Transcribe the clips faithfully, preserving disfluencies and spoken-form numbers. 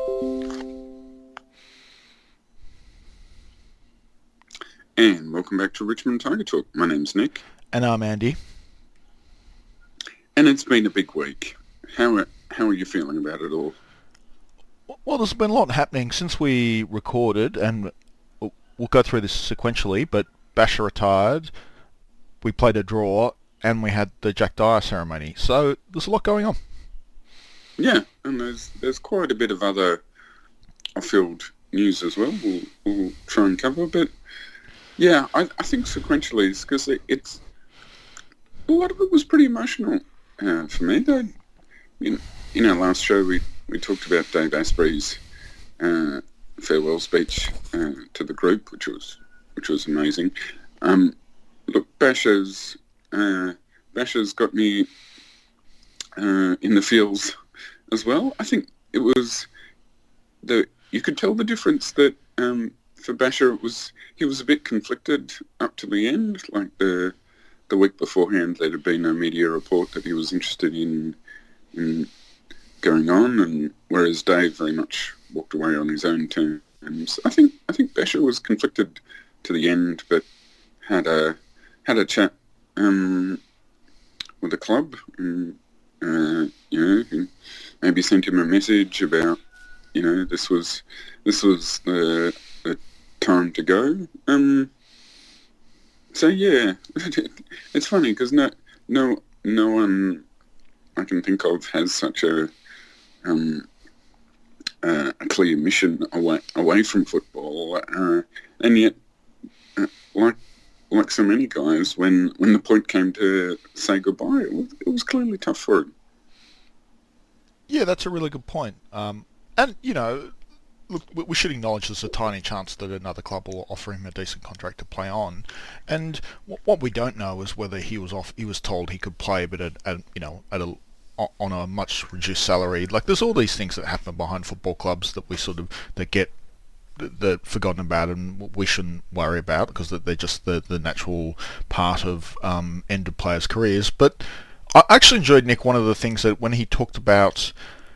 And welcome back to Richmond Tiger Talk. My name's Nick. And I'm Andy. And it's been a big week. How are, how are you feeling about it all? Well, there's been a lot happening since we recorded, and we'll we'll go through this sequentially, but Basher retired, we played a draw, and we had the Jack Dyer ceremony. So there's a lot going on. Yeah, and there's there's quite a bit of other off-field news as well we'll, we'll try and cover, but yeah, I, I think sequentially it's because it, it's a lot of it was pretty emotional uh, for me. Though, in, in our last show, we, we talked about Dave Asprey's uh, farewell speech uh, to the group, which was which was amazing. Um, look, Basher's uh, Basher's got me uh, in the feels as well. I think it was the you could tell the difference that. Um, For Basher, it was he was a bit conflicted up to the end. Like the the week beforehand, there had been a media report that he was interested in in going on, and whereas Dave very much walked away on his own terms. I think I think Basher was conflicted to the end, but had a had a chat um, with the club, and uh, you know, and maybe sent him a message about you know this was this was the the time to go. Um, so yeah, it's funny because no, no, no one I can think of has such a um, uh, a clear mission away away from football, uh, and yet, uh, like like so many guys, when, when the point came to say goodbye, it was, it was clearly tough for him. Yeah, that's a really good point. Um, and you know. Look, we should acknowledge there's a tiny chance that another club will offer him a decent contract to play on, and what we don't know is whether he was off. He was told he could play, but at, at you know at a on a much reduced salary. Like there's all these things that happen behind football clubs that we sort of that get that forgotten about, and we shouldn't worry about because they're just the the natural part of um, end of players' careers. But I actually enjoyed Nick. One of the things that when he talked about.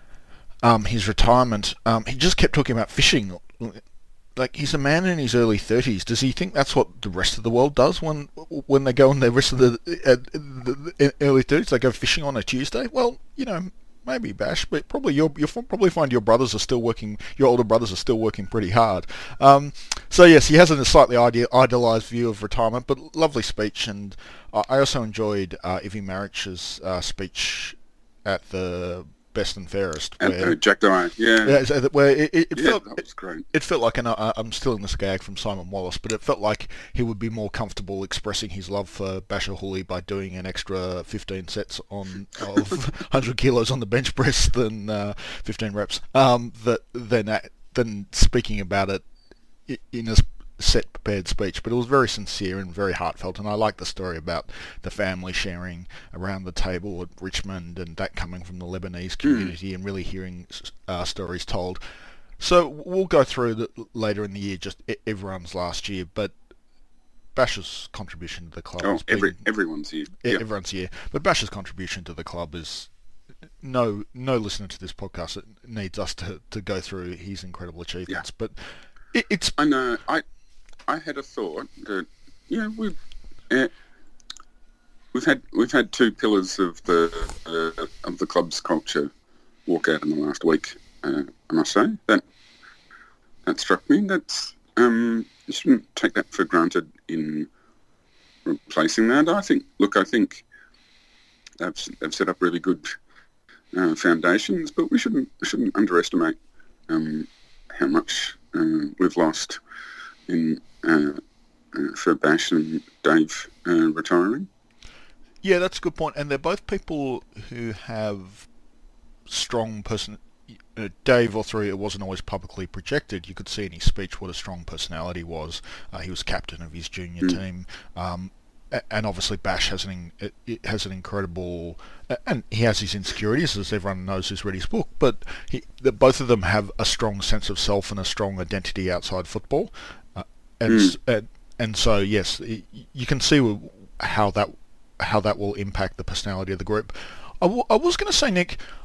Um, his retirement, um, he just kept talking about fishing. Like, he's a man in his early thirties. Does he think that's what the rest of the world does when when they go in the rest of the, uh, the, the early thirties? They go fishing on a Tuesday? Well, you know, maybe, Bash, but probably you'll, you'll probably find your brothers are still working, your older brothers are still working pretty hard. Um, so, yes, he has a slightly ide- idealised view of retirement, but lovely speech. And uh, I also enjoyed uh, Ivy Marich's uh, speech at the... Best and Fairest, where, uh, Jack Dyer, yeah, yeah, where it, it, it yeah, felt that was great. It, it felt like, and I, I'm still in this gag from Simon Wallace, but it felt like he would be more comfortable expressing his love for Basher Hooley by doing an extra fifteen sets on of one hundred kilos on the bench press than uh, fifteen reps. Um, that than than speaking about it in a set prepared speech, but it was very sincere and very heartfelt, and I like the story about the family sharing around the table at Richmond and that coming from the Lebanese community mm. and really hearing uh, stories told. So we'll go through the, later in the year just everyone's last year, but Basher's contribution to the club oh, has every, been, everyone's year. Yep. Everyone's year, but Basher's contribution to the club is no no listener to this podcast needs us to, to go through his incredible achievements, yeah. but it, it's I know I I had a thought that you know we've uh, we've had we've had two pillars of the uh, of the club's culture walk out in the last week. Uh, I must say that that struck me. That's um, you shouldn't take that for granted in replacing that. I think. Look, I think they've they've set up really good uh, foundations, but we shouldn't we shouldn't underestimate um, how much uh, we've lost in. Uh, uh, for Bash and Dave uh, retiring. Yeah, that's a good point. And they're both people who have strong person. Uh, Dave, although it wasn't always publicly projected, you could see in his speech what a strong personality was. Uh, he was captain of his junior mm. team, um, and obviously Bash has an it has an incredible, and he has his insecurities, as everyone knows who's read his book. But he, the, both of them have a strong sense of self and a strong identity outside football. And, mm. and and so yes, you can see how that how that will impact the personality of the group. I, w- I was going to say, Nick,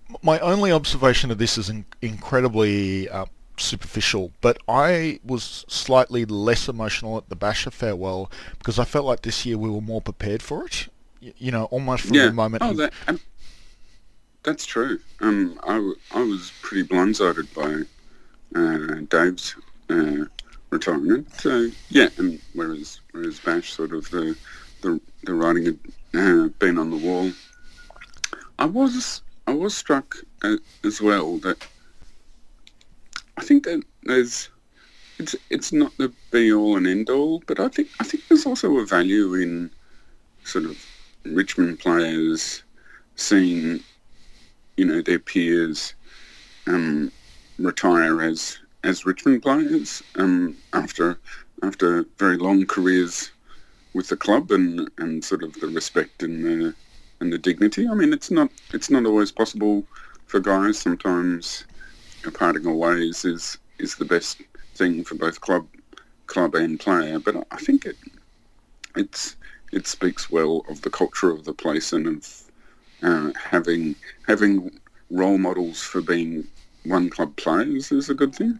My only observation of this is in- incredibly uh, superficial, but I was slightly less emotional at the Basher farewell because I felt like this year we were more prepared for it. Y- You know, almost from the Yeah. moment Oh, he. that um, that's true. Um, I, w- I was pretty blindsided by uh, Dave's uh, retirement. So yeah, and whereas whereas Bash sort of the the, the writing had uh, been on the wall, I was I was struck uh, as well that I think that there's it's it's not the be all and end all, but I think I think there's also a value in sort of Richmond players seeing, you know, their peers um, retire as as Richmond players um, after after very long careers with the club, and, and sort of the respect and the and the dignity. I mean, it's not it's not always possible for guys. Sometimes a parting of ways is is the best thing for both club club and player. But I think it it's it speaks well of the culture of the place and of uh, having having role models for being one club players is a good thing.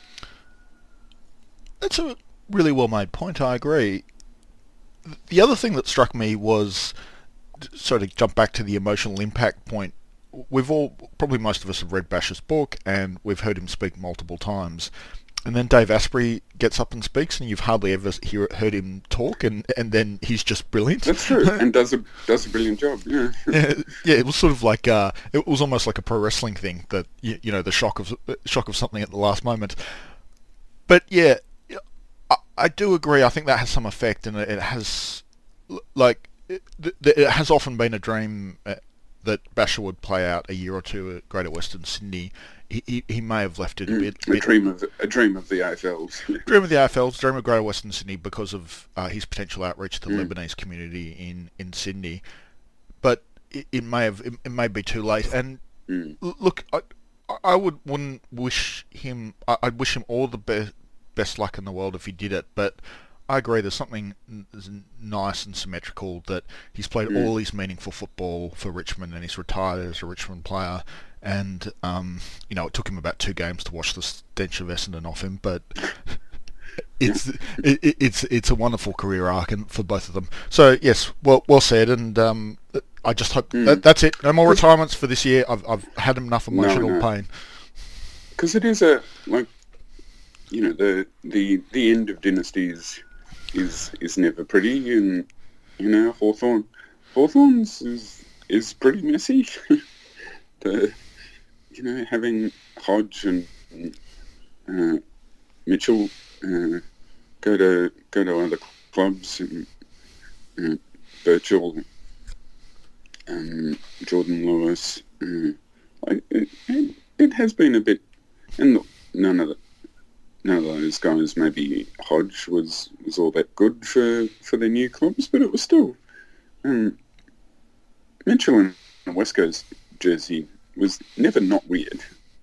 That's a really well made point. I agree. The other thing that struck me was, sort of jump back to the emotional impact point. We've all, probably most of us have read Bash's book and we've heard him speak multiple times. And then Dave Asprey gets up and speaks, and you've hardly ever hear, heard him talk, and, and then he's just brilliant. That's true, and does a does a brilliant job. Yeah, yeah, yeah. It was sort of like uh, it was almost like a pro wrestling thing, that you, you know, the shock of shock of something at the last moment. But yeah, I, I do agree. I think that has some effect, and it, it has like it, it has often been a dream uh, that Basher would play out a year or two at Greater Western Sydney. He, he, he may have left it a bit. a bit dream of a dream of the A F Ls. Dream of the A F Ls, dream of Greater Western Sydney because of uh, his potential outreach to the Mm. Lebanese community in, in Sydney. But it, it may have it, it may be too late. And Mm. l- look, I, I would wouldn't wish him. I, I'd wish him all the best best luck in the world if he did it. But I agree. There's something n- there's nice and symmetrical that he's played Mm. all his meaningful football for Richmond, and he's retired as a Richmond player. And um, you know, it took him about two games to wash the stench of Essendon off him, but it's it, it- it's it's a wonderful career arc and for both of them. So yes, well well said, and um, I just hope Mm. that, that's it. No more retirements for this year. I've I've had enough emotional no. pain. Because it is a like, you know, the the the end of dynasties is is never pretty, and you know, Hawthorn Hawthorn's is is pretty messy. the, you know, having Hodge and uh, Mitchell uh, go to go to other clubs, and uh, Birchall, um, Jordan Lewis, uh, like it, it, it has been a bit, and look, none of the, none of those guys, maybe Hodge was, was all that good for, for their new clubs, but it was still um, Mitchell in a West Coast jersey was never not weird.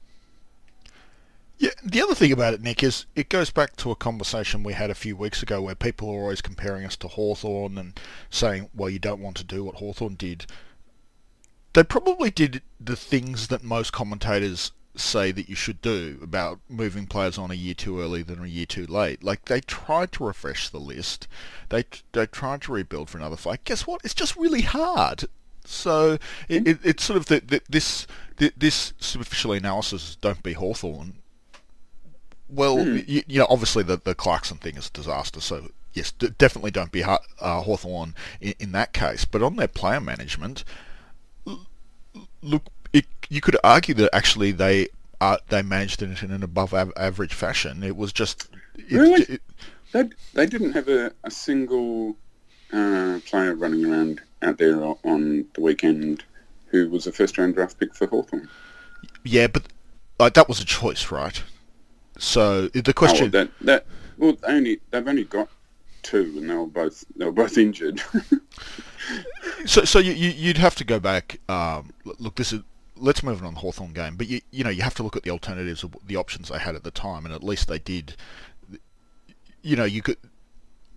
Yeah, the other thing about it, Nick, is it goes back to a conversation we had a few weeks ago where people are always comparing us to Hawthorn and saying, well, you don't want to do what Hawthorn did. They probably did the things that most commentators say that you should do about moving players on a year too early than a year too late. Like, they tried to refresh the list. They they tried to rebuild for another fight. Guess what? It's just really hard. So it, it, it's sort of the, the, this the, this superficial analysis, don't be Hawthorn. Well, Mm. you, you know, obviously the, the Clarkson thing is a disaster, so yes, d- definitely don't be ha- uh, Hawthorn in, in that case. But on their player management, l- look, it, you could argue that actually they uh, they managed it in an above av- average fashion. It was just... It, Really? It, They, they didn't have a, a single uh, player running around out there on the weekend who was a first-round draft pick for Hawthorn. yeah, but like, that was a choice, right? So the question... Oh, that that well, only they've only got two, and they were both they were both injured. So, so you, you you'd have to go back. Um, l- look, this is. Let's move on to the Hawthorn game, but you you know you have to look at the alternatives of the options they had at the time, and at least they did. You know, you could.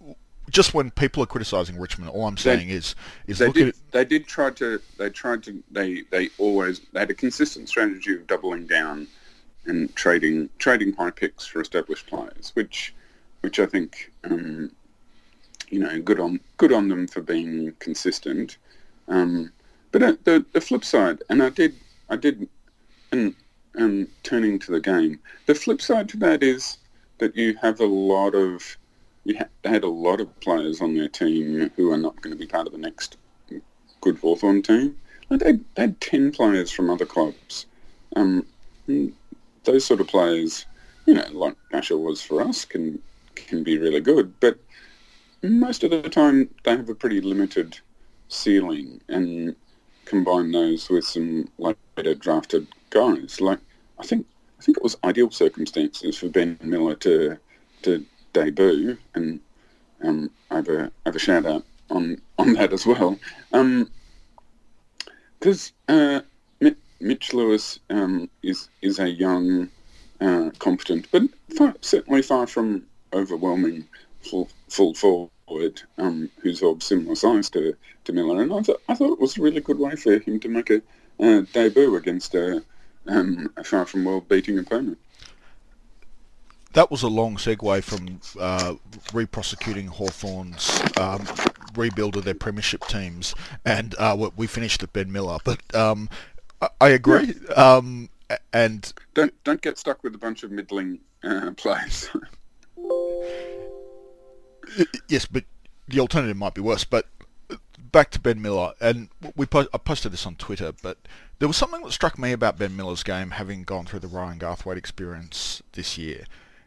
just when people are criticising Richmond, all I'm saying they, is is they look did, at it. They did try to. They tried to. They they always they had a consistent strategy of doubling down and trading trading high picks for established players, which which I think um, you know good on good on them for being consistent. Um, but uh, the the flip side, and I did I did, and um, turning to the game, the flip side to that is that you have a lot of you ha- they had a lot of players on their team who are not going to be part of the next good Hawthorn team. Like they, they had ten players from other clubs. Um, those sort of players, you know, like Asher was for us, can can be really good, but most of the time they have a pretty limited ceiling, and combine those with some later drafted guys. Like I think I think it was ideal circumstances for Ben Miller to to debut, and um, I have a I have a shout out on, on that as well. Because um, uh, Mitch Lewis um, is is a young, uh, competent, but far, certainly far from overwhelming full, full forward, um, who's of similar size to, to Miller. And I thought I thought it was a really good way for him to make a uh, debut against a, um, a far from world beating opponent. That was a long segue from uh, re-prosecuting Hawthorn's um, rebuild of their premiership teams, and uh, we finished at Ben Miller. But um, I, I agree, yeah. um, and don't don't get stuck with a bunch of middling uh, players. Yes, but the alternative might be worse. But back to Ben Miller, and we po- I posted this on Twitter, but there was something that struck me about Ben Miller's game, having gone through the Ryan Garthwaite experience this year,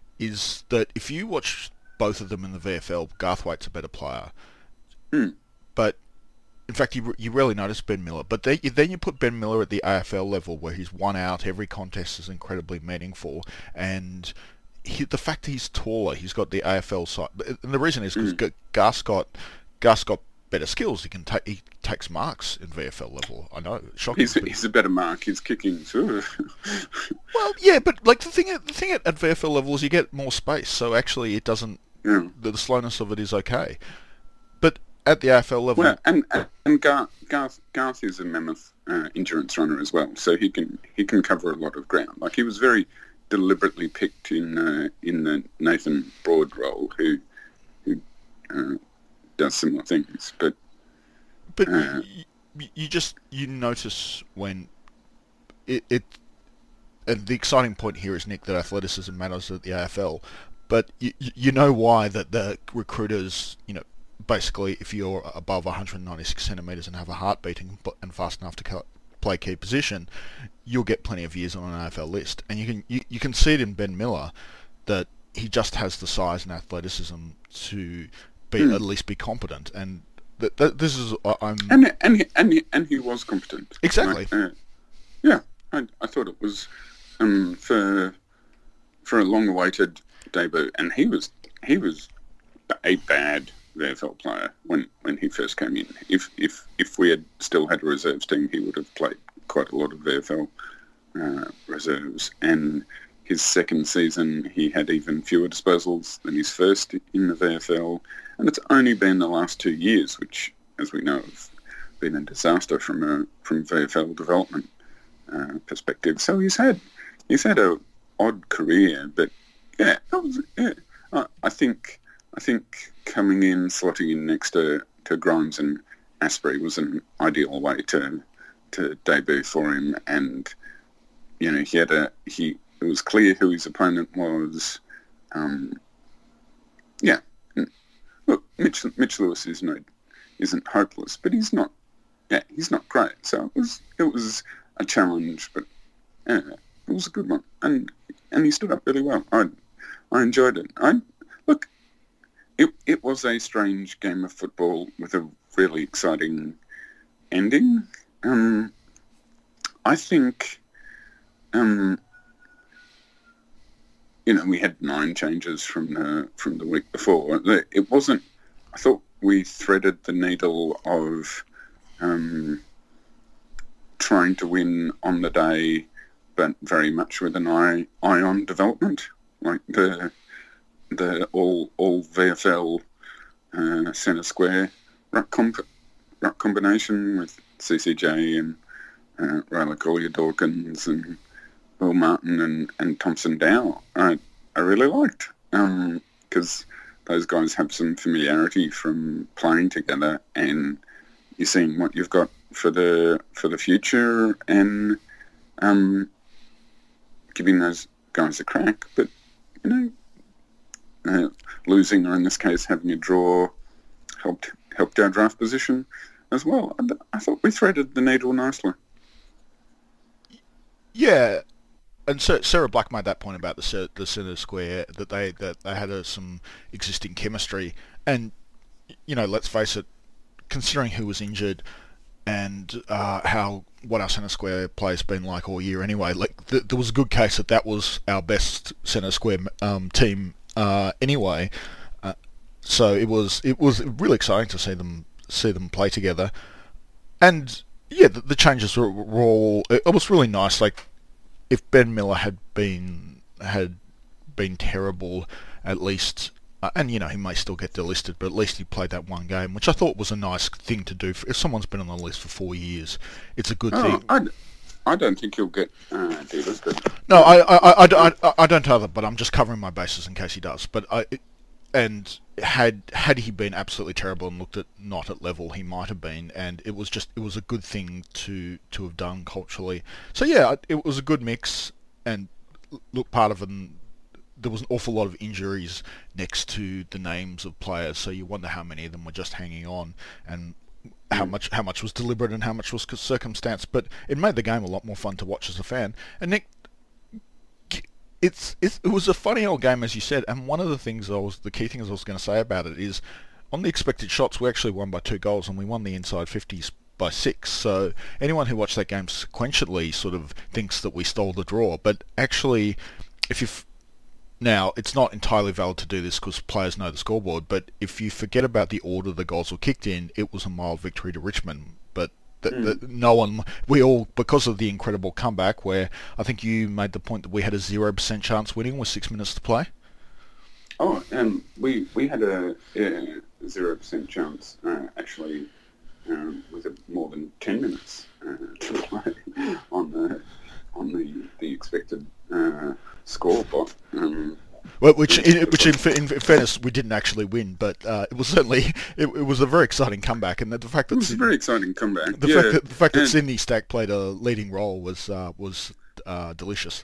is that if you watch both of them in the V F L, Garthwaite's a better player. Mm. But, in fact, you you rarely notice Ben Miller. But they, then you put Ben Miller at the A F L level, where he's one out, every contest is incredibly meaningful, and he, the fact that he's taller, he's got the A F L side. And the reason is because mm. Gus got, Gus got better skills. He can take he takes marks in V F L level. I know, shocking. He's, he's a better mark. He's kicking too. Well, yeah, but like the thing, at, the thing at, at V F L level is you get more space, so actually it doesn't. Yeah. The, the slowness of it is okay, but at the A F L level, well, and and Garth Garth, Garth is a mammoth uh, endurance runner as well, so he can he can cover a lot of ground. Like he was very deliberately picked in uh, in the Nathan Broad role, who who. Uh, does similar things, but but uh, you, you just you notice when it, it and the exciting point here is, Nick, that athleticism matters at the A F L, but you you know why that the recruiters, you know, basically if you're above one hundred ninety-six centimeters and have a heart beating and fast enough to play key position, you'll get plenty of years on an A F L list, and you can you, you can see it in Ben Miller that he just has the size and athleticism to Be, mm. at least be competent, and th- th- this is uh, I'm and and he, and he, and he was competent. Exactly. Like, uh, yeah, I, I thought it was um, for for a long-awaited debut, and he was he was a bad V F L player when, when he first came in. If if if we had still had a reserves team, he would have played quite a lot of V F L uh, reserves, and his second season, he had even fewer disposals than his first in the V F L. And it's only been the last two years, which, as we know, have been a disaster from a from V F L development uh, perspective. So he's had he's had a odd career, but yeah, that was, yeah. I, I think I think coming in, slotting in next to, to Grimes and Asprey was an ideal way to to debut for him. And you know, he had a he. It was clear who his opponent was. Um, yeah. Look, Mitch, Mitch Lewis is no, isn't hopeless, but he's not. Yeah, he's not great. So it was it was a challenge, but yeah, it was a good one, and and he stood up really well. I I enjoyed it. I look, it it was a strange game of football with a really exciting ending. Um, I think. Um, You know, we had nine changes from the from the week before. It wasn't. I thought we threaded the needle of um, trying to win on the day, but very much with an eye eye on development. Like the the all all V F L uh, centre square ruck, comp- ruck combination with C C J and uh, Riley Collier Dawkins and Will Martin and, and Thompson Dow. I, I really liked because um, those guys have some familiarity from playing together, and you're seeing what you've got for the for the future, and um, giving those guys a crack. But you know, uh, losing, or in this case having a draw, helped helped our draft position as well. I, I thought we threaded the needle nicely. Yeah. And Sarah Black made that point about the the centre square, that they that they had a, some existing chemistry, and you know, let's face it, considering who was injured and uh, how what our centre square play's been like all year anyway, like th- there was a good case that that was our best centre square um, team uh, anyway. Uh, so it was it was really exciting to see them see them play together, and yeah, the, the changes were, were all it, it was really nice. Like, if Ben Miller had been had been terrible, at least, uh, and you know, he may still get delisted, but at least he played that one game, which I thought was a nice thing to do. For, if someone's been on the list for four years, it's a good oh, thing. I, I don't think he'll get uh, delisted. No, I, I, I, I, I don't either, but I'm just covering my bases in case he does. But I, and had had he been absolutely terrible and looked at not at level, he might have been, and it was just it was a good thing to to have done culturally. So yeah, it was a good mix, and look, part of them, there was an awful lot of injuries next to the names of players, so you wonder how many of them were just hanging on, and how much how much was deliberate and how much was circumstance. But it made the game a lot more fun to watch as a fan. And Nick, It's, it's it was a funny old game, as you said, and one of the things I was the key things I was going to say about it is, on the expected shots, we actually won by two goals, and we won the inside fifties by six. So anyone who watched that game sequentially sort of thinks that we stole the draw, but actually, if you now it's not entirely valid to do this because players know the scoreboard. But if you forget about the order the goals were kicked in, it was a mild victory to Richmond. But That, Mm. that no one, we all, because of the incredible comeback, where I think you made the point that we had a zero percent chance winning with six minutes to play. Oh, um, we we had a zero percent chance uh, actually um, with a, more than ten minutes uh, to play on the on the the expected uh, score bot. Um, Well, which, in, which in, in, in fairness, we didn't actually win, but uh, it was certainly it, it was a very exciting comeback, and the, the fact that it was a very exciting comeback. The yeah. fact that the fact that and, Sydney Stack played a leading role was uh, was uh, delicious.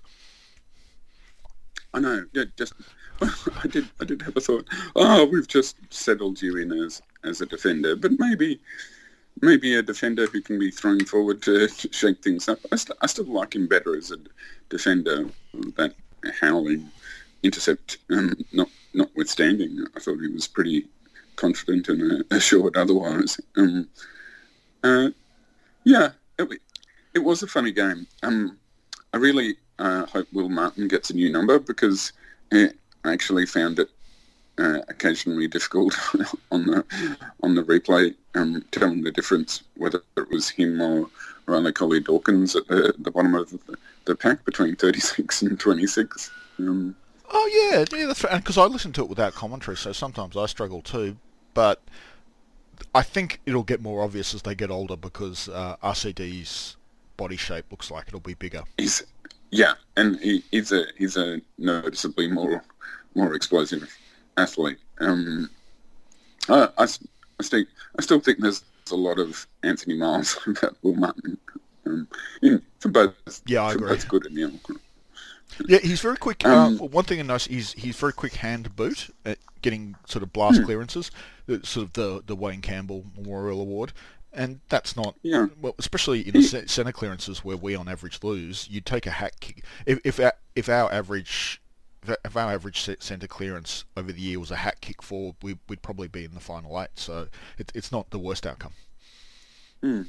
I know. Yeah, just I did I did have a thought. Oh, we've just settled you in as as a defender, but maybe maybe a defender who can be thrown forward to, to shake things up. I, st- I still like him better as a defender. That howling intercept, um, not notwithstanding, I thought he was pretty confident and uh, assured otherwise. Um, uh, yeah, it, it was a funny game. Um, I really uh, hope Will Martin gets a new number, because uh, I actually found it uh, occasionally difficult on the on the replay, um, telling the difference whether it was him or Riley Collier Dawkins at the, the bottom of the, the pack between thirty-six and twenty-six. Um, Oh yeah, yeah, that's right. Because I listen to it without commentary, so sometimes I struggle too. But I think it'll get more obvious as they get older, because uh, R C D's body shape looks like it'll be bigger. He's yeah, and he, he's a he's a noticeably more more explosive athlete. Um, I, I, I still I still think there's a lot of Anthony Miles about Will Martin. Um, in, for both yeah, I for agree. both good and ill. Yeah, he's very quick. Um, uh, one thing I noticed is he's very quick hand boot at getting sort of blast hmm. clearances, the, sort of the the Wayne Campbell Memorial Award, and that's not Yeah. well, especially in the ce- centre clearances where we on average lose. You take a hack kick. If if our, if our average if our average centre clearance over the year was a hack kick forward, we, we'd probably be in the final eight. So it, it's not the worst outcome. Hmm.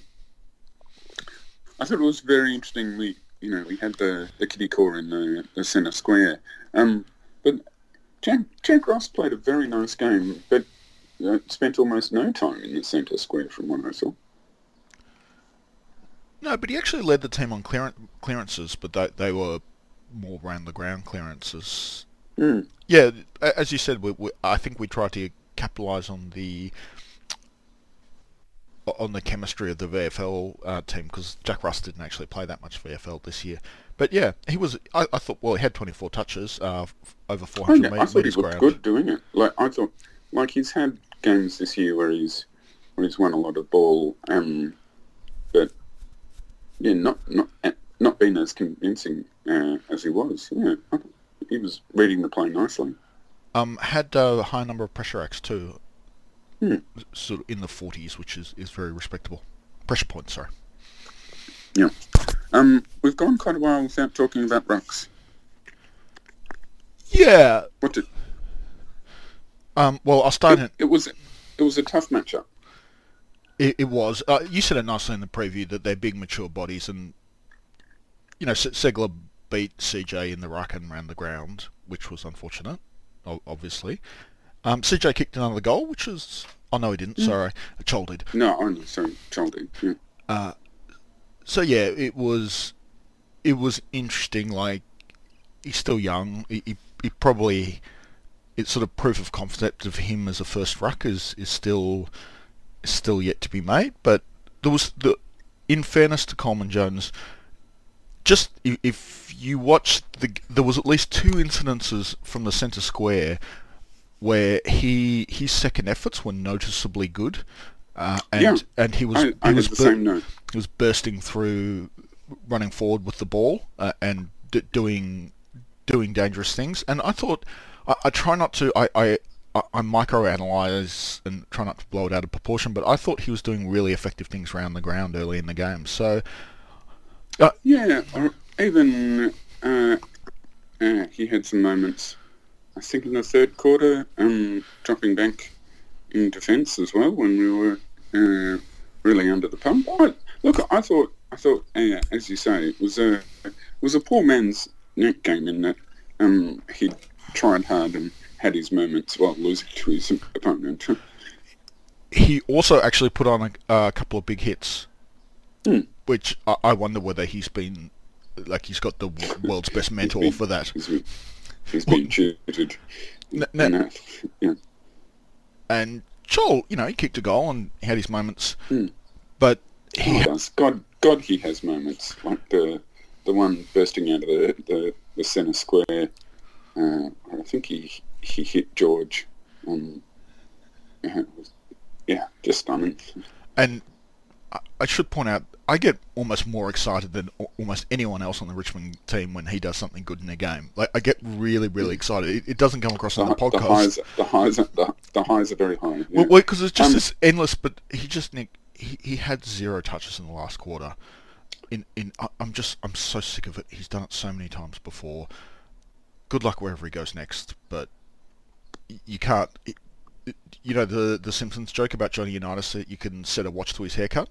I thought it was very interesting. We, you know, we had the, the kiddie core in the, the centre square. Um, but Jack, Jack Ross played a very nice game, but uh, spent almost no time in the centre square from what I saw. No, but he actually led the team on clearance, clearances, but they, they were more round the ground clearances. Mm. Yeah, as you said, we, we, I think we tried to capitalise on the on the chemistry of the V F L uh, team, because Jack Russ didn't actually play that much V F L this year. But yeah, he was. I, I thought. Well, he had twenty-four touches, uh, over four hundred I, I thought he metres looked ground. good doing it. Like I thought, like he's had games this year where he's where he's won a lot of ball, um, but yeah, not not not been as convincing uh, as he was. Yeah, I thought he was reading the play nicely. Um, had uh, a high number of pressure acts too. Hmm. Sort of in the forties, which is, is very respectable. Pressure points, sorry. Yeah. Um, we've gone quite a while without talking about rucks. Yeah. What did? Um, well, I'll start. It, in, it was it was a tough matchup. It, it was. Uh, you said it nicely in the preview that they're big, mature bodies, and you know, Segler beat C J in the ruck and around the ground, which was unfortunate, obviously. Um, C J kicked another goal, which was... Oh, no, he didn't. Mm. Sorry. Chol did. No, I know. Sorry. Chol did. Yeah. Uh, so, yeah, it was... It was interesting. Like, he's still young. He, he, he probably... It's sort of proof of concept of him as a first ruck is, is still is still yet to be made. But there was... the in fairness to Coleman Jones, just if you watch... the, There was at least two incidences from the centre square where he his second efforts were noticeably good, uh, and yeah, and he was I, he I was the same note. He was bursting through, running forward with the ball, uh, and d- doing doing dangerous things. And I thought I, I try not to I, I I microanalyze and try not to blow it out of proportion, but I thought he was doing really effective things around the ground early in the game. So uh, yeah, or even uh, uh, he had some moments. I think in the third quarter, um, dropping back in defence as well when we were uh, really under the pump. I, look, I thought, I thought, uh, as you say, it was a it was a poor man's net game in that um, he tried hard and had his moments while losing to his opponent. He also actually put on a, a couple of big hits, hmm. which I, I wonder whether he's been like he's got the world's best mentor been, for that. He's been, he's been tutored. N- n- yeah. And Chol, you know, he kicked a goal and he had his moments, hmm. but he oh, does. God, God, he has moments like the the one bursting out of the the, the centre square. Uh, I think he he hit George. Um, yeah, was, yeah, just stunning. And I, I should point out, I get almost more excited than almost anyone else on the Richmond team when he does something good in a game. Like I get really, really excited. It, it doesn't come across the, on the podcast. The highs, the highs, the, the highs are very high. Yeah. Well, because it's just um, this endless. But he just Nick, he, he had zero touches in the last quarter. In in I, I'm just I'm so sick of it. He's done it so many times before. Good luck wherever he goes next, but you can't. It, it, you know the the Simpsons joke about Johnny Unitas that you can set a watch to his haircut.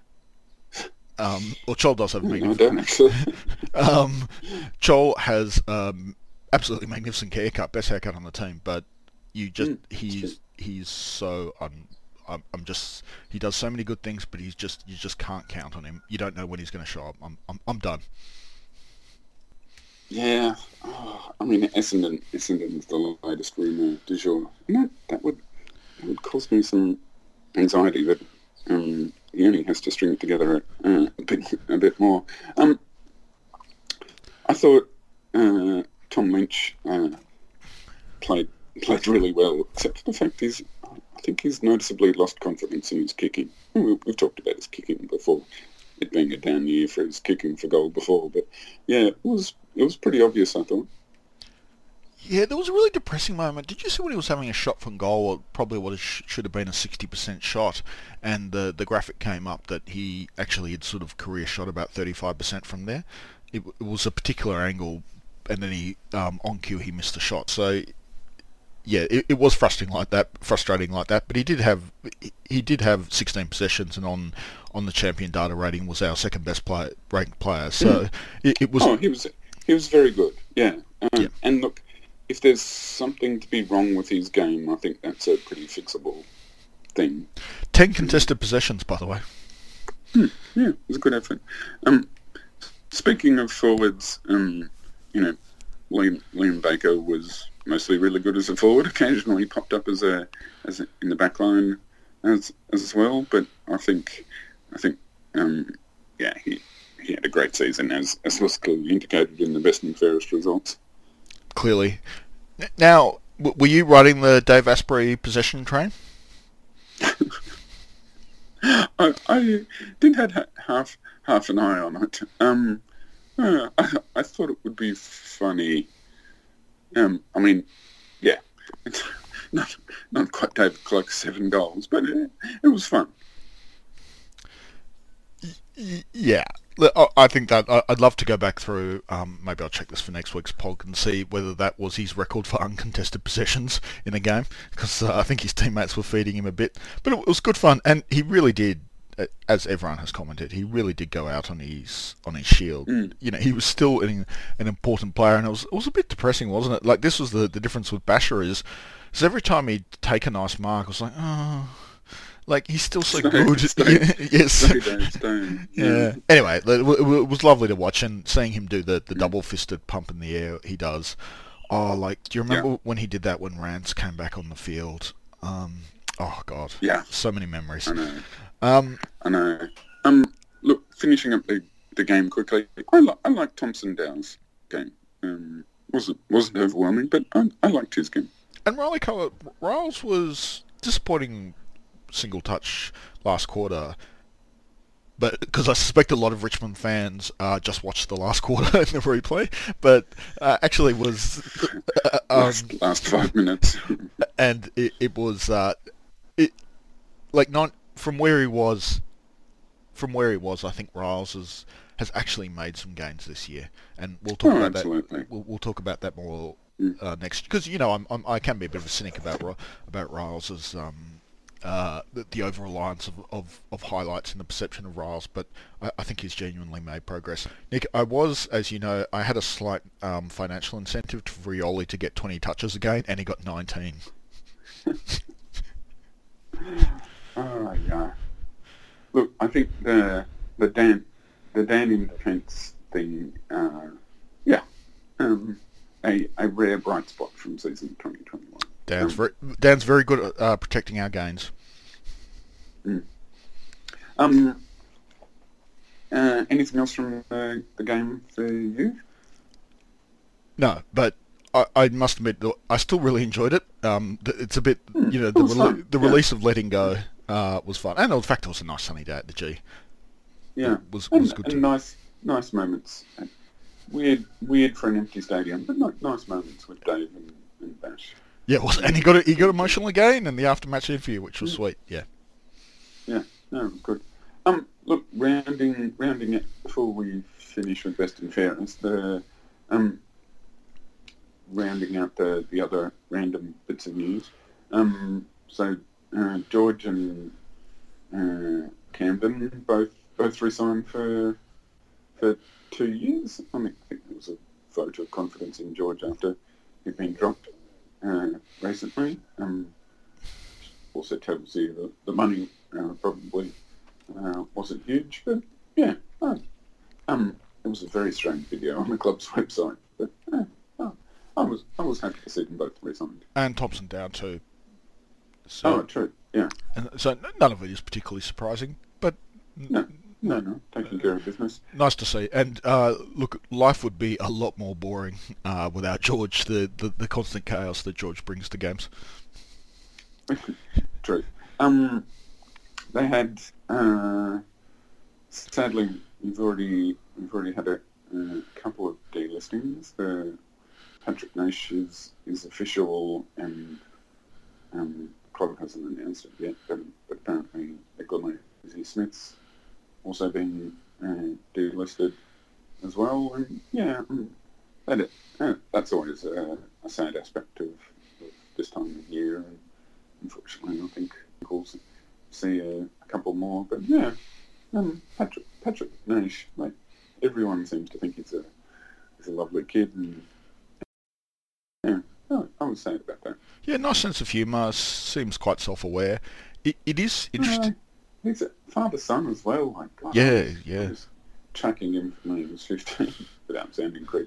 Um, well, Chol does have a no, I don't actually. um, Chol has um, absolutely magnificent haircut, best haircut on the team. But you just mm, he's he's so un, I'm I'm just he does so many good things, but he's just you just can't count on him. You don't know when he's going to show up. I'm I'm I'm done. Yeah, oh, I mean Essendon Essendon is the latest rumour du jour. And that that would that would cause me some anxiety that um, he only has to string it together uh, a bit a bit more. Um, I thought uh, Tom Lynch uh, played played really well, except for the fact he's I think he's noticeably lost confidence in his kicking. We've, we've talked about his kicking before, it being a down year for his kicking for goal before, but yeah, it was it was pretty obvious, I thought. Yeah, there was a really depressing moment. Did you see when he was having a shot from goal, or probably what it sh- should have been a sixty percent shot, and the the graphic came up that he actually had sort of career shot about thirty-five percent from there. It, it was a particular angle, and then he um, on cue he missed the shot. So yeah, it, it was frustrating like that, frustrating like that. But he did have he did have sixteen possessions, and on on the champion data rating was our second best play, ranked player. So mm. it, it was. Oh, he was he was very good. Yeah, um, yeah. And look, if there's something to be wrong with his game, I think that's a pretty fixable thing. Ten contested mm. possessions, by the way. Hmm. Yeah, it was a good effort. Um, speaking of forwards, um, you know, Liam, Liam Baker was mostly really good as a forward. Occasionally popped up as a as a, in the back line as as well. But I think I think um, yeah he he had a great season as as was clearly indicated in the best and fairest results. Clearly. Now, w- were you riding the Dave Asprey possession train? I, I did have ha- half half an eye on it. Um, uh, I, I thought it would be funny. Um, I mean, yeah, it's not not quite David Clark's seven goals, but it, it was fun. Y- yeah. Look, I I think that I- I'd love to go back through. Um, maybe I'll check this for next week's pod and see whether that was his record for uncontested possessions in a game, because uh, I think his teammates were feeding him a bit. But it was good fun, and he really did, uh, as everyone has commented, he really did go out on his on his shield. Mm. You know, he was still an, an important player, and it was it was a bit depressing, wasn't it? Like, this was the the difference with Basher is, is every time he'd take a nice mark, I was like, oh. Like, he's still so Stone, good. Stone, yes. Stone, Stone. Yeah. Yeah. Anyway, it w- it was lovely to watch, and seeing him do the, the double-fisted pump in the air he does. Oh, like, do you remember Yeah. when he did that when Rance came back on the field? Um, oh, God. Yeah. So many memories. I know. Um, I know. Um, look, finishing up the, the game quickly. I like I like Thompson Dow's game. Um, wasn't wasn't overwhelming, but I, I liked his game. and Riley Coa, Riles was disappointing single touch last quarter, but because I suspect a lot of Richmond fans uh, just watched the last quarter in the replay, but uh, actually was uh, um, last, last five minutes. and it, it was uh, it like not from where he was from where he was. I think Riles has has actually made some gains this year, and we'll talk Oh, about absolutely. that. We'll, we'll talk about that more Mm. uh, next, because you know I'm, I'm I can be a bit of a cynic about Ri- about Riles' um uh the, the over reliance of, of of highlights and the perception of Riles, but I, I think he's genuinely made progress. Nick, I was, as you know, I had a slight um, financial incentive for Rioli to get twenty touches again, and he got nineteen. Oh yeah. Look, I think the the Dan the Dan in defence thing. Uh, yeah. Um, a a rare bright spot from season twenty twenty-one. Dan's Um, very Dan's very good at uh, protecting our gains. Mm. Um. Uh, anything else from uh, the game for you? No, but I, I must admit that I still really enjoyed it. Um, th- it's a bit, Mm, you know, it the was rele- fun, the yeah. release of Letting Go uh, was fun, and in fact, it was a nice sunny day at the G. Yeah, It was and, was good and to. nice nice moments. Weird weird for an empty stadium, but ni- nice moments with Dave and, and Bash. Yeah, it was, and he got he got emotional again in the aftermatch interview, which was Mm. sweet. Yeah. Yeah, no, it was good. Um, look, rounding rounding it before we finish with best and fairest, the um, rounding out the, the other random bits of news. Um, so uh, George and uh, Camden both both resigned for for two years. I mean, I think there was a vote of confidence in George after he'd been dropped uh, recently. Um, also tells you that the money uh, probably uh, wasn't huge, but yeah, uh, um, it was a very strange video on the club's website. But uh, uh, I was I was happy to see them both resigned. And Thompson down too. So, Oh, true. Yeah. and so none of it is particularly surprising, but No, no, no. Taking care of business. nice to see. And uh, look, life would be a lot more boring uh, without George, the, the, the constant chaos that George brings to games. True. Um, they had. Uh, sadly, we've already we've already had a, a couple of delistings. The Patrick Naish is is official, and um, the club hasn't announced it yet. But, but apparently, Egley Smith's also been uh, delisted as well. And yeah, um, that it, uh, that's always a, a sad aspect of, of this time of year. And unfortunately, I think we'll see a, a couple more. But yeah, um, Patrick Patrick Naish, like everyone seems to think he's a he's a lovely kid, and yeah, I, I was sad about that. Yeah, nice sense of humour, seems quite self-aware. It, it is interesting. Uh, he's a father-son as well. Like God, Yeah, I was, yeah. I was tracking him from when he was fifteen, without sounding creepy.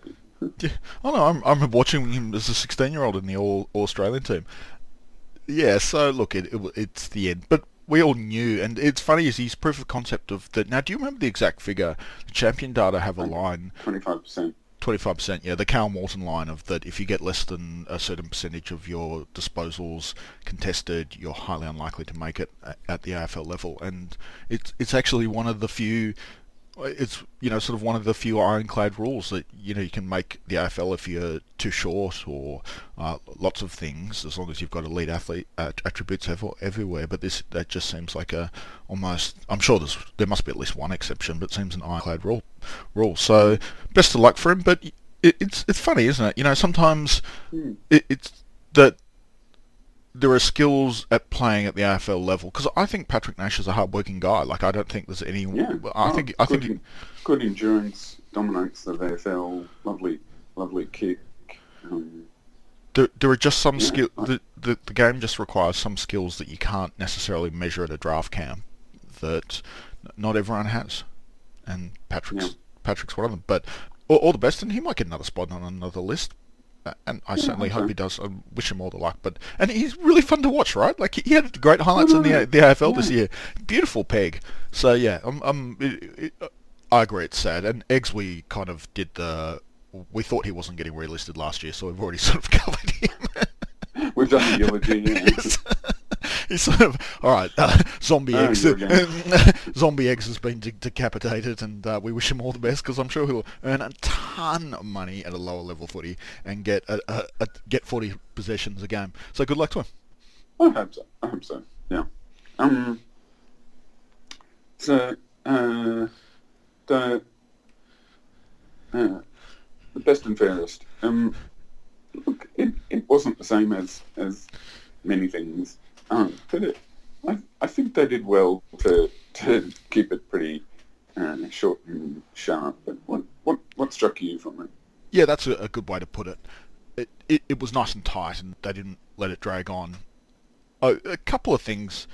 Yeah. Oh no, I'm, I remember watching him as a sixteen-year-old in the All, All Australian team. Yeah, so look, it, it it's the end, but we all knew, and it's funny is his proof of concept of that. Now, do you remember the exact figure? The Champion Data have a Like line, twenty-five percent. twenty-five percent. Yeah, the Cal Morton line of that. If you get less than a certain percentage of your disposals contested, you're highly unlikely to make it a- at the A F L level, and it's it's actually one of the few. It's you know sort of one of the few ironclad rules that you know you can make the A F L if you're too short or uh, lots of things as long as you've got elite athlete uh, attributes ev- everywhere. But this that just seems like a almost. I'm sure there's there must be at least one exception, but it seems an ironclad rule. Rule. So best of luck for him. But it, it's it's funny, isn't it? You know sometimes Hmm. it, it's that there are skills at playing at the A F L level because I think Patrick Nash is a hard-working guy. Like I don't think there's any. Yeah. I Oh, think I good, think en- good endurance, dominates the V F L. Lovely, lovely kick. Um, there, there are just some yeah. skill. I, The, the the game just requires some skills that you can't necessarily measure at a draft camp that not everyone has, and yeah. Patrick's Patrick's one of them. But all, all the best, and he might get another spot on another list. Uh, And I Yeah. I certainly hope hope so. he does. I wish him all the luck. But and he's really fun to watch, right? Like he he had great I highlights in the know. the A F L this Yeah. year. Beautiful peg. So yeah, I'm, I'm it, it, I agree. It's sad. And Eggs, we kind of did the. We thought he wasn't getting relisted last year, so we've already sort of covered him. We've done the eulogy. Yeah. Yes. He's sort of all right. Uh, zombie Oh, eggs. you again. Zombie eggs has been de- decapitated, and uh, we wish him all the best because I'm sure he'll earn a ton of money at a lower level footy and get a, a, a get forty possessions a game. So good luck to him. I hope so. I hope so. Yeah. Um. So, uh, the uh, the best and fairest. Um. Look, it, it wasn't the same as as many things. Um. But it, I I think they did well to to keep it pretty uh, short and sharp. But what what what struck you from it? Yeah, that's a, a good way to put it. It, it. it was nice and tight, and they didn't let it drag on. Oh, a couple of things.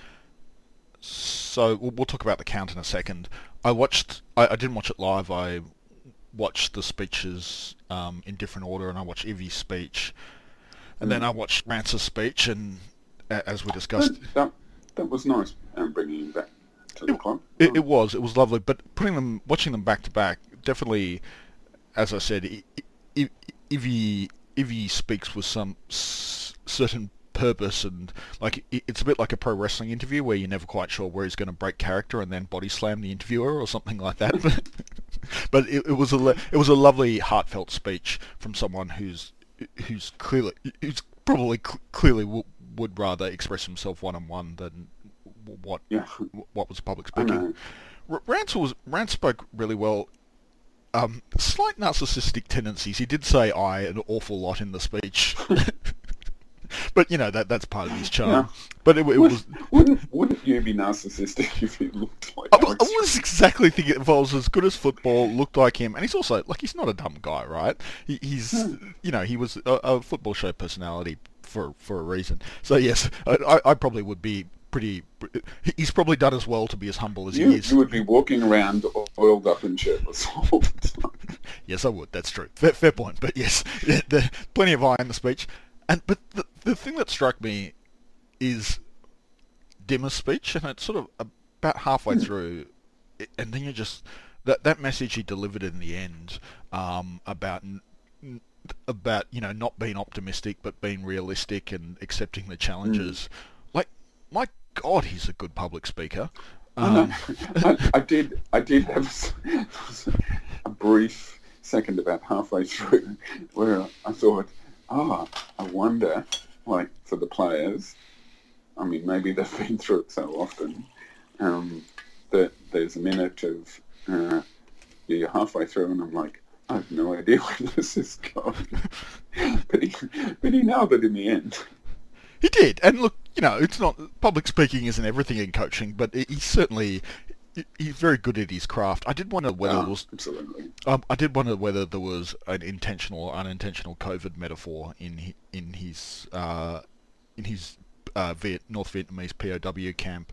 So we'll, we'll talk about the count in a second. I watched. I, I didn't watch it live. I watched the speeches um, in different order, and I watched Ivy's speech, and then Mm. I watched Rance's speech, and a- as we discussed, That that, that was nice. Um, bringing him back to the it, club. it, it Um, was it was lovely. But putting them, watching them back to back, definitely, as I said, I- I- Ivy Ivy speaks with some s- certain purpose, and like i- it's a bit like a pro wrestling interview where you're never quite sure where he's going to break character and then body slam the interviewer or something like that. But it, it was a lo- it was a lovely heartfelt speech from someone who's who's clearly who's probably cl- clearly w- would rather express himself one on one than w- what yeah. what was public I speaking. know. R- Rance was Rance spoke really well. Um, slight narcissistic tendencies. He did say "I" an awful lot in the speech, but you know that that's part of his charm. Yeah. But it, it Would, was. wouldn't wouldn't you be narcissistic if you looked like I was, Alex? I was exactly thinking if I was as good as football, looked like him, and he's also like he's not a dumb guy, right? He, he's Hmm. you know he was a, a football show personality for for a reason. So yes, I, I, I probably would be pretty. He's probably done as well to be as humble as You, he is. you would be walking around oiled up and shirtless all the time. Yes, I would. That's true. Fair, fair point. But yes, there, there plenty of eye in the speech. And but the the thing that struck me is Dimmer's speech, and it's sort of about halfway through, it- and then you just that that message he delivered in the end um, about n- n- about you know not being optimistic but being realistic and accepting the challenges. Like my God, he's a good public speaker. I know. Um, I, I did. I did have a, s- a brief second about halfway through where I thought, ah, I wonder, like for the players. I mean, maybe they've been through it so often um, that there's a minute of uh, you're halfway through, and I'm like, I have no idea where this is going. but he, but he nailed it in the end. He did, and look, you know, it's not public speaking isn't everything in coaching, but he he's certainly he- he's very good at his craft. I did wonder whether Ah, it was, absolutely. um, I did wonder whether there was an intentional or unintentional COVID metaphor in hi- in his uh, in his uh, Viet, North Vietnamese P O W camp.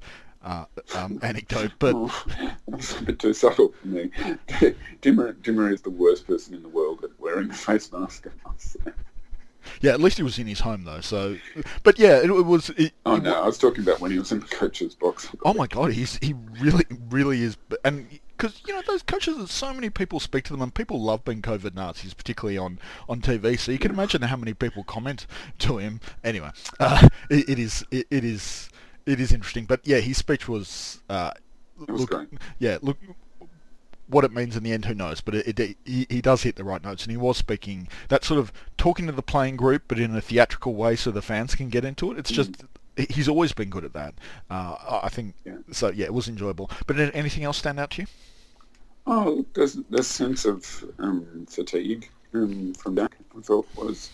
uh, um, anecdote, but oh, that's a bit too subtle for me. Dimmer, Dimmer is the worst person in the world at wearing a face mask. yeah, at least he was in his home though. So, but yeah, it, it was. It, oh it, no, I was talking about when he was in the coach's box. Oh my God, he's he really really is, and because you know those coaches, so many people speak to them, and people love being COVID Nazis, particularly on, on T V. So you can imagine how many people comment to him. Anyway, uh, it, it is it, it is it is interesting, but yeah, his speech was. Uh, It was look, great. Yeah, look. What it means in the end, who knows? But it, it, he, he does hit the right notes, and he was speaking that sort of talking to the playing group, but in a theatrical way, so the fans can get into it. It's just mm. he's always been good at that. Uh, I think yeah. so. Yeah, it was enjoyable. But did anything else stand out to you? Oh, there's this sense of um, fatigue um, from that. I thought was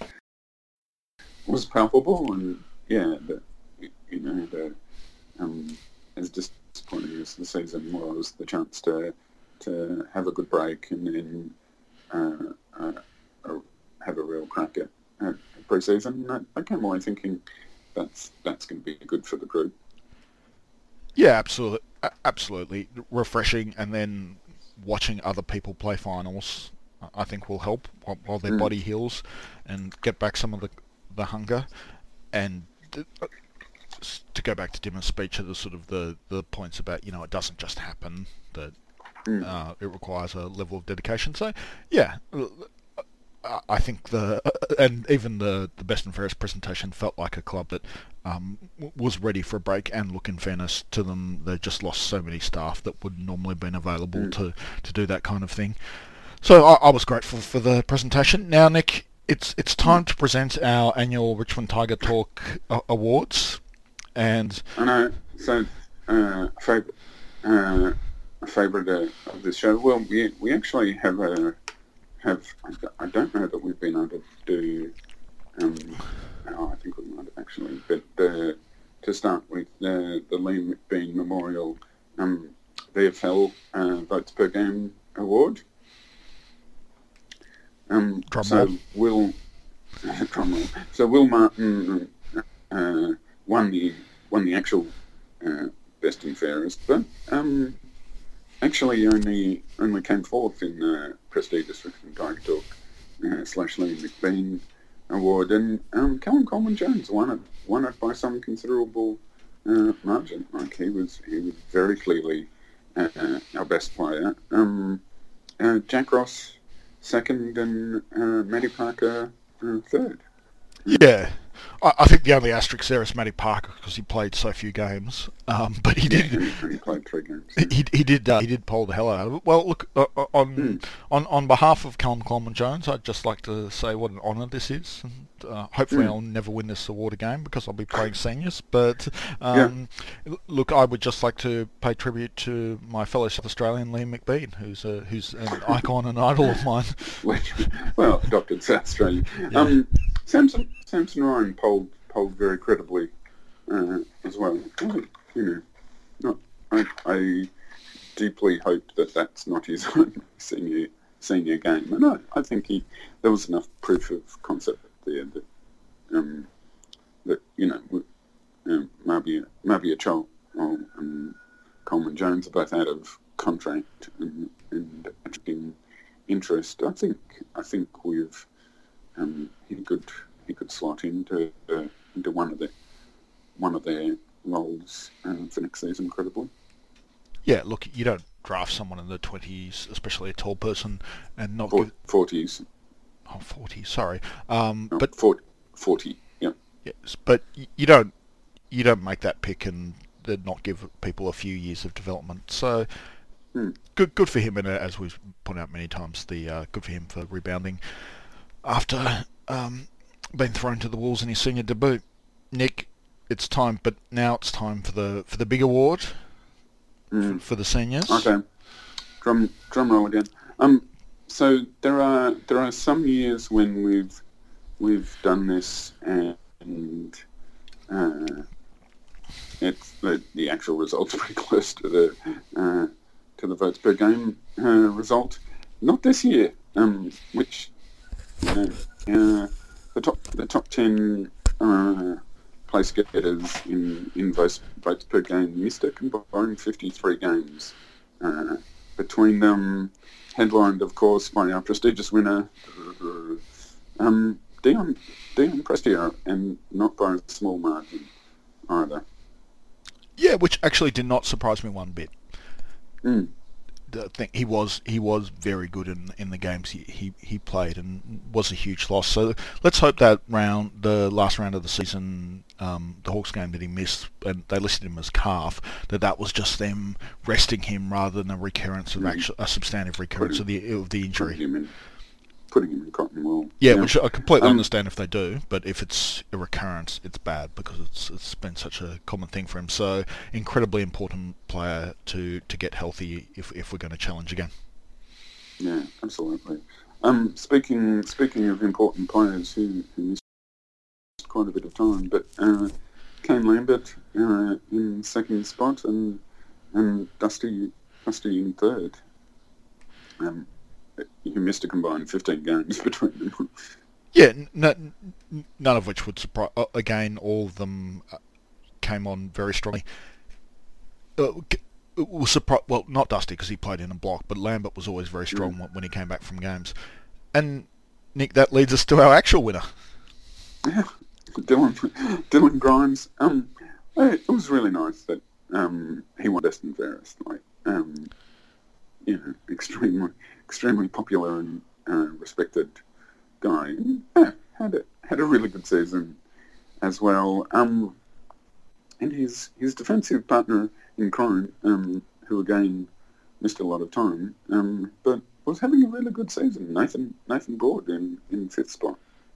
was palpable, and yeah, the, you know, the, um, as disappointing as the season was, the chance to. to have a good break and then uh, uh, uh, have a real crack at, at pre-season. I, I came away thinking that's that's going to be good for the group. Yeah, absolutely, absolutely refreshing. And then watching other people play finals, I think will help while, while their mm. body heals and get back some of the the hunger. And to, to go back to Dimmer's speech, the sort of the the points about you know it doesn't just happen that. Mm. Uh, it requires a level of dedication. So, yeah, I think the and even the, the best and fairest presentation felt like a club that um, was ready for a break. And look, in fairness to them, they just lost so many staff that would normally have been available mm. to, to do that kind of thing. So I, I was grateful for the presentation. Now, Nick, it's it's time to present our annual Richmond Tiger Talk uh, awards. And I know. So, uh, favourite. Uh, A favourite uh, of this show. Well, we we actually have a have. I don't know that we've been able to do. Um, oh, I think we might have actually, but uh, to start with, uh, the Liam McBean Memorial um, V F L uh, votes per game award. Um, drum so roll. Will, uh, drum roll. So Will Martin uh, won the won the actual uh, best and fairest, but. Um, Actually, only only came fourth in the uh, prestigious Richmond Tiger Talk uh, slash Liam McBean award, and um, Callum Coleman-Jones won it won it by some considerable uh, margin. Like he was he was very clearly uh, our best player. Um, uh, Jack Ross second, and uh, Matty Parker uh, third. Yeah. I, I think the only asterisk there is Matty Parker because he played so few games. Um, but he did. Yeah, he played three games. Yeah. He he did uh, he did pull the hell out of it. Well, look uh, on mm. on on behalf of Callum Coleman-Jones, I'd just like to say what an honour this is. And, uh, hopefully, mm. I'll never win this award again because I'll be playing seniors. But um, yeah. look, I would just like to pay tribute to my fellow South Australian Liam McBean, who's a, who's an icon and idol of mine. Well, adopted South Australian. Yeah. Um, Samson Samson Ryan polled polled very credibly uh, as well. I, you know, not I, I deeply hope that that's not his own senior senior game, and I, I think he there was enough proof of concept there that um, that you know um, maybe maybe a Chol and Coleman-Jones are both out of contract and, and attracting interest. I think I think we've um, he could he could slot into uh, into one of the one of their roles uh, for next season, credibly. Yeah, look, you don't draft someone in the twenties, especially a tall person, and not For, give... forties. Oh, forty, sorry. Um, no, but forty, forty, yeah. Yes, but you don't you don't make that pick and then not give people a few years of development. So hmm. good good for him, and as we've pointed out many times, the uh, good for him for rebounding after um, being thrown to the wolves in his senior debut. Nick, it's time, but now it's time for the for the big award mm. for, for the seniors. Okay, drum drum roll again. Um, so there are there are some years when we've we've done this and uh, it's the, the actual results are pretty close to the uh, to the votes per game uh, result. Not this year, um, which you know, uh, the top the top ten uh, place getters in, in votes, votes per game. Mister combined fifty-three games uh, between them, headlined, of course, by our prestigious winner, um, Dion, Dion Prestia, and not by a small margin either. Yeah, which actually did not surprise me one bit. Mm. I think he was he was very good in in the games he, he, he played, and was a huge loss. So let's hope that round, the last round of the season, um, the Hawks game that he missed, and they listed him as calf, that that was just them resting him rather than a recurrence of Mm. actual a substantive recurrence Putting- of the of the injury. Putting him in, putting him in cotton wool. Yeah, which I completely Um, understand if they do, but if it's a recurrence, it's bad because it's it's been such a common thing for him. So incredibly important player to, to get healthy if if we're going to challenge again. Yeah, absolutely. Um, speaking speaking of important players who, who missed quite a bit of time, but uh, Kane Lambert uh, in second spot and and Dusty Dusty in third. Um, you missed a combined fifteen games between them. Yeah, n- n- none of which would surprise. Uh, again, all of them uh, came on very strongly. Uh, g- it was surpri- well, not Dusty because he played in a block, but Lambert was always very strong when, when he came back from games. And Nick, that leads us to our actual winner. Yeah, Dylan Dylan Grimes. Um, it was really nice that um he won best and fairest. Like um, you know, extremely extremely popular and uh, respected guy. Yeah, had a had a really good season as well. Um, and his his defensive partner in crime, um, who again missed a lot of time, um, but was having a really good season. Nathan Nathan Broad in, in fifth spot.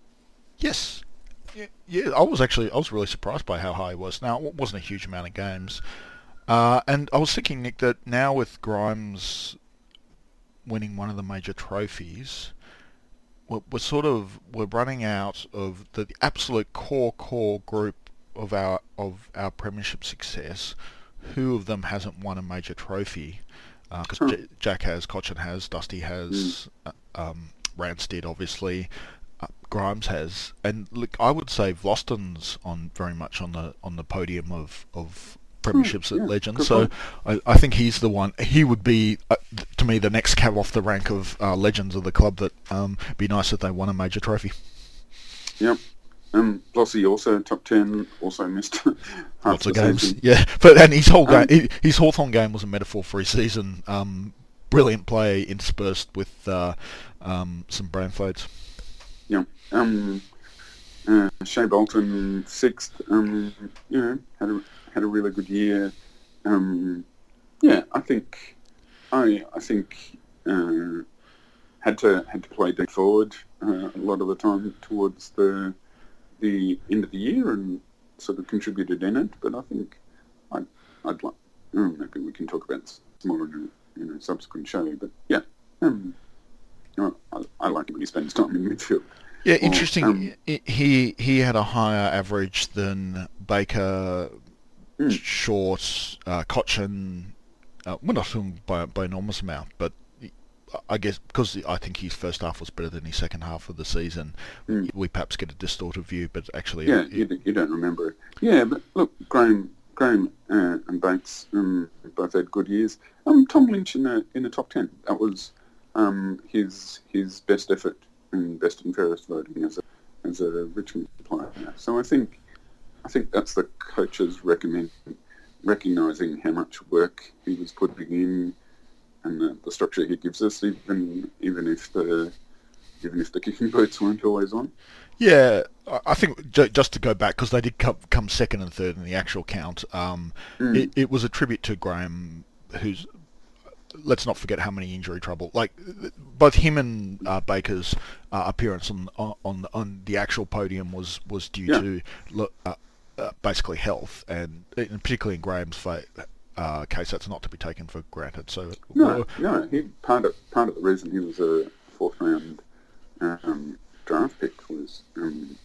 Yes. Yeah, yeah, I was actually I was really surprised by how high he was. Now, it wasn't a huge amount of games, uh, and I was thinking, Nick, that now with Grimes winning one of the major trophies, we're, we're sort of we're running out of the absolute core core group of our of our premiership success. Who of them hasn't won a major trophy? Because uh, Huh. J- Jack has, Cochin has, Dusty has, uh, um, Randstead obviously. Uh, Grimes has, and look, I would say Vlosten's on very much on the on the podium of, of premierships yeah, at Legends. good So point. I, I think he's the one. He would be uh, to me the next cab off the rank of uh, Legends of the club. That um, be nice if they won a major trophy. Yep. Um, Blossy also top ten, also missed half Lots the of games, season. yeah. But and his whole Um, game, his Hawthorn game was a metaphor for his season. Um, brilliant play interspersed with uh, um, some brain fades. Yeah. Um, uh, Shea Bolton sixth. Um, you know, had a had a really good year. Um, yeah, I think I I think uh, had to had to play deep forward uh, a lot of the time towards the the end of the year and sort of contributed in it. But I think I'd I'd like oh, maybe we can talk about this more in a, in a subsequent show. But yeah, um, I, I, I like it when he spends time in midfield. Yeah, Or, interesting. um, I- he he had a higher average than Baker, Mm. Short, uh, Cochin. Uh, we're not talking by by enormous amount, but I guess because I think his first half was better than his second half of the season, Mm. we perhaps get a distorted view. But actually, Yeah, it, you, d- you don't remember it. Yeah, but look, Graham, Graham uh, and Bates um, both had good years. Um, Tom Lynch in the in the top ten. That was um, his his best effort and best and fairest voting as a as a Richmond player. So I think I think that's the coaches recommend recognising how much work he was putting in and the, the structure he gives us, even even if the even if the kicking boots weren't always on. Yeah, I I think ju- just to go back, because they did come, come second and third in the actual count, um, Mm. it, it was a tribute to Graham, who's, let's not forget how many injury trouble, like, both him and uh, Baker's uh, appearance on, on on the actual podium was, was due Yeah. to lo- uh, uh, basically health, and, and particularly in Graham's fa- uh, case, that's not to be taken for granted. So No, no. He part of part of the reason he was a fourth round um, draft pick was um,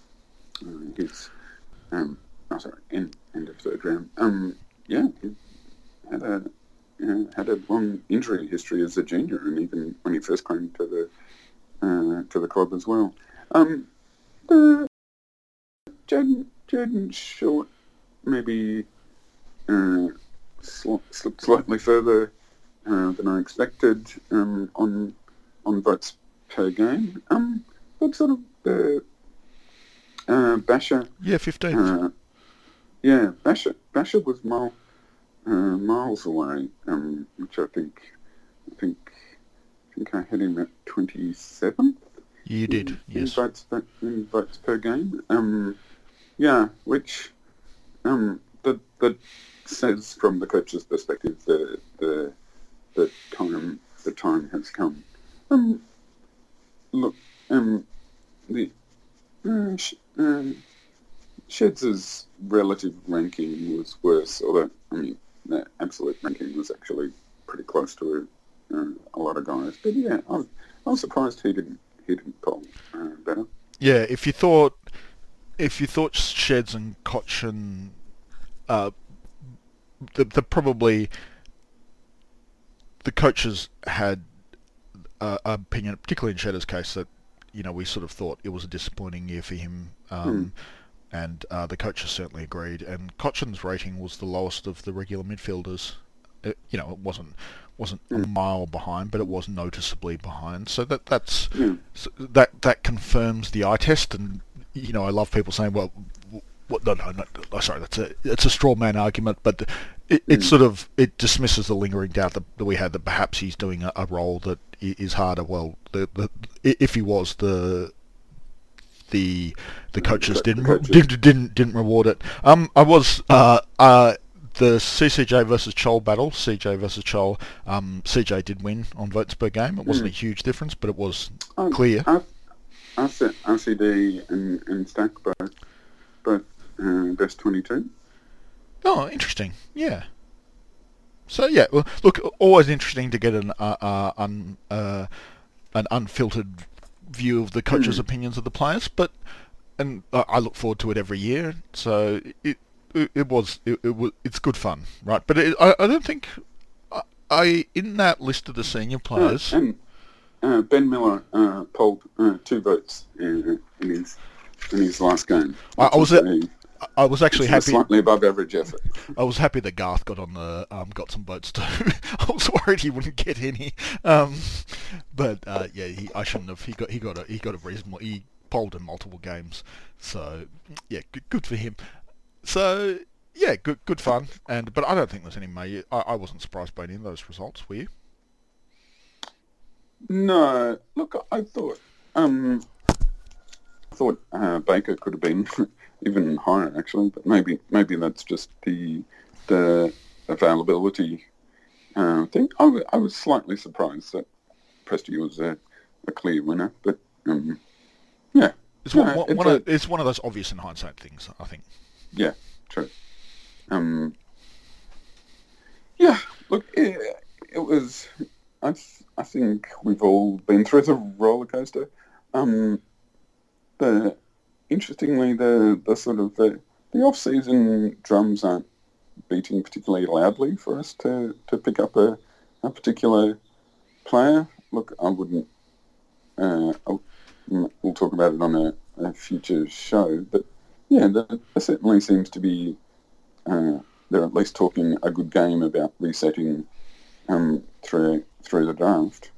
uh, his um, oh sorry end end of third round. Um, yeah, he had a you know, had a long injury history as a junior, and even when he first came to the uh, to the club as well. Um, the Jaden Jaden Short maybe uh, sl- slipped slightly further uh, than I expected um, on on votes per game. Um, but sort of the uh, Basher. Yeah, fifteenth. Uh, yeah, Basher. Basher was mile, uh, miles away, um, which I think I think I think I had him at twenty-seventh. You did, in, yes. In votes, per, in votes per game. Um, yeah, which um, that that says from the coach's perspective the the the time the time has come. Um, look, um, the uh, sh- uh, Sheds' relative ranking was worse, although I mean the absolute ranking was actually pretty close to uh, a lot of guys. But yeah, I was, I was surprised he didn't he didn't poll uh, better. Yeah, if you thought if you thought Sheds and Cochin, uh, the, the probably the coaches had uh, an opinion, particularly in Shed's case, that you know we sort of thought it was a disappointing year for him, um, mm. and uh, the coaches certainly agreed. And Cochin's rating was the lowest of the regular midfielders. It, you know, it wasn't wasn't mm. a mile behind, but it was noticeably behind. So that that's mm. so that that confirms the eye test. And you know, I love people saying, "Well, what? No, no, no. Sorry, that's a it's a straw man argument." But it, it mm. sort of it dismisses the lingering doubt that, that we had that perhaps he's doing a, a role that is harder. Well, the, the if he was the the the coaches didn't the coaches. didn't didn't didn't reward it. Um, I was uh uh. The C C J versus Chol battle, C J versus Chol, um, C J did win on votes per game. It wasn't mm. a huge difference, but it was um, clear. R C D and, and Stack both, both uh, best twenty-two. Oh, interesting. Yeah. So yeah, well, look, always interesting to get an uh, uh, un, uh, an unfiltered view of the coaches' mm. opinions of the players, but and uh, I look forward to it every year. So it. It, it was it, it was it's good fun, right? But it, I I don't think I, I in that list of the senior players. Uh, and uh, Ben Miller uh, polled uh, two votes in, in his in his last game. I, I was was a, I was actually happy. Slightly above average effort. I was happy that Garth got on the um got some votes too. I was worried he wouldn't get any. Um, but uh, yeah, he I shouldn't have. He got he got a he got a reasonable. He polled in multiple games, so yeah, good, good for him. So yeah, good good fun, and but I don't think there's any major. I, I wasn't surprised by any of those results. Were you? No, look, I thought um, I thought uh, Baker could have been even higher actually, but maybe maybe that's just the the availability uh, thing. I, w- I was slightly surprised that Presti was a, a clear winner, but um, yeah, it's one, yeah, one, it's, one a, of, it's one of those obvious in hindsight things, I think. Yeah, true. Um, yeah, look, it, it was. I th- I think we've all been through the roller coaster. Um, the interestingly, the, the sort of the, the off season drums aren't beating particularly loudly for us to, to pick up a, a particular player. Look, I wouldn't. Uh, I'll, we'll talk about it on a, a future show, but. Yeah, there, there certainly seems to be, uh, they're at least talking a good game about resetting um, through through the draft.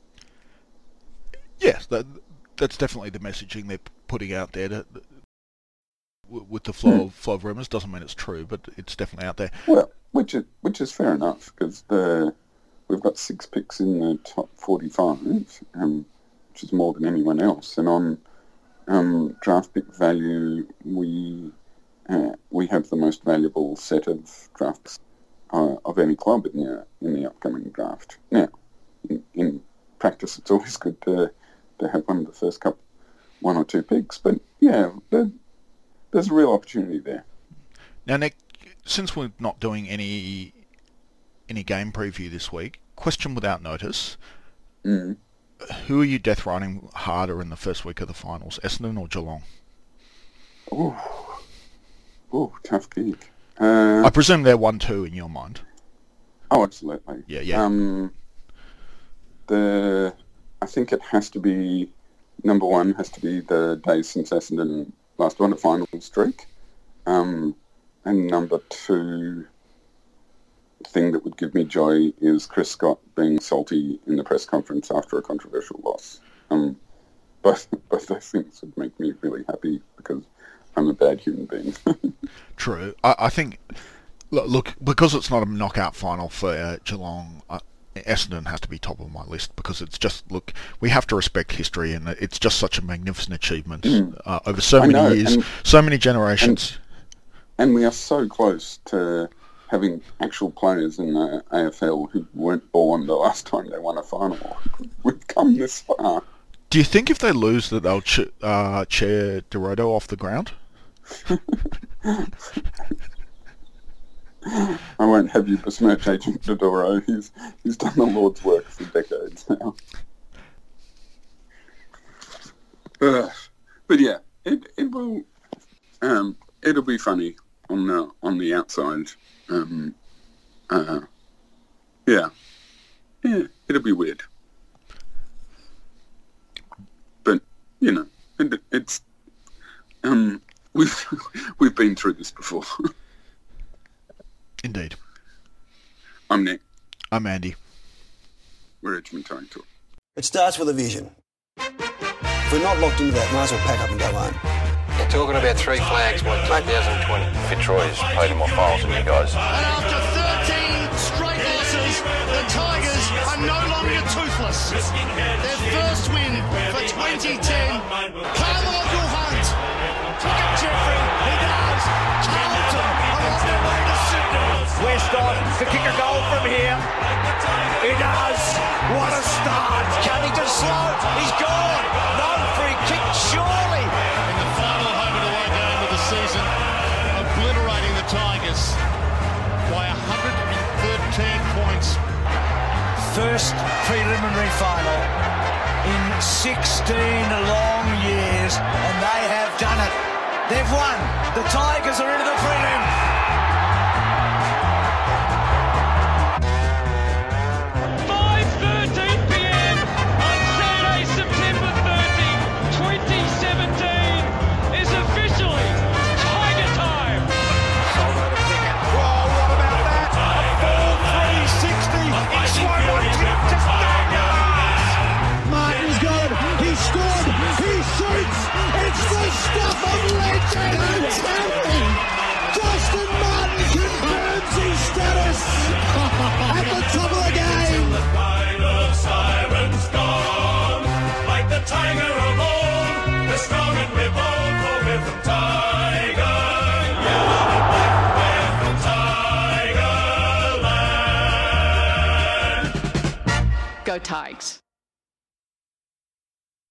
Yes, that, that's definitely the messaging they're putting out there. To, with the flow, hmm. of, flow of rumours, doesn't mean it's true, but it's definitely out there. Well, which is, which is fair enough, because we've got six picks in the top forty-five, um, which is more than anyone else, and on Um, draft pick value, we uh, we have the most valuable set of drafts uh, of any club in the in the upcoming draft. Now, in, in practice, it's always good to to have one of the first couple, one or two picks. But yeah, there, there's a real opportunity there. Now, Nick, since we're not doing any any game preview this week, question without notice. Mm. Who are you death riding harder in the first week of the finals, Essendon or Geelong? Oh, oh, tough gig. Uh, I presume they're one two in your mind. Oh, absolutely. Yeah, yeah. Um, the I think it has to be number one has to be the days since Essendon last won a final streak. Um, and number two thing that would give me joy is Chris Scott being salty in the press conference after a controversial loss. Um, both, both those things would make me really happy because I'm a bad human being. True. I, I think, look, look, because it's not a knockout final for uh, Geelong, uh, Essendon has to be top of my list because it's just, look, we have to respect history and it's just such a magnificent achievement mm. uh, over so many know, years, and, so many generations. And, and we are so close to having actual players in the A F L who weren't born the last time they won a final. We've come this far. Do you think if they lose that they'll ch- uh, chair Dorado off the ground? I won't have you besmirch Agent Dodoro. He's he's done the Lord's work for decades now. Uh, but yeah, it it will um it'll be funny on the on the outside. Um, uh, yeah, yeah, it'll be weird. But you know, it, it's um we've we've been through this before. Indeed. I'm Nick. I'm Andy. We're Edgemont Towing Tour. It starts with a vision. If we're not locked into that, might as well pack up and go home. You're talking about three flags by two thousand twenty. Fitzroy's paid more files than you guys. And after thirteen straight losses, the Tigers are no longer toothless. Their first win for twenty ten. Carmichael Hunt. Look at Jeffrey. He does. Carlton are on their way to Sydney. Westhoff could kick a goal from here. He does. What a start. Cunnington slow. He's gone. No free kick, surely. In the final home and away game of the season, obliterating the Tigers by one hundred thirteen points. First preliminary final in sixteen long years, and they have done it. They've won. The Tigers are into the prelim. five thirteen p.m. on Saturday, September thirtieth, twenty seventeen is officially Tiger time. Solo to Pickett. Whoa, what about that? A full three sixty in slow motion. Just Martin's got it. He scored. He shoots. It's the stuff of legend. It's happening. Justin Martin confirms his status at the top of the game. The final siren's gone. Like the tiger of old, we're strong and we're bold, for we're from Tiger. Yellow and black, we're from Tiger Land. Go Tigers.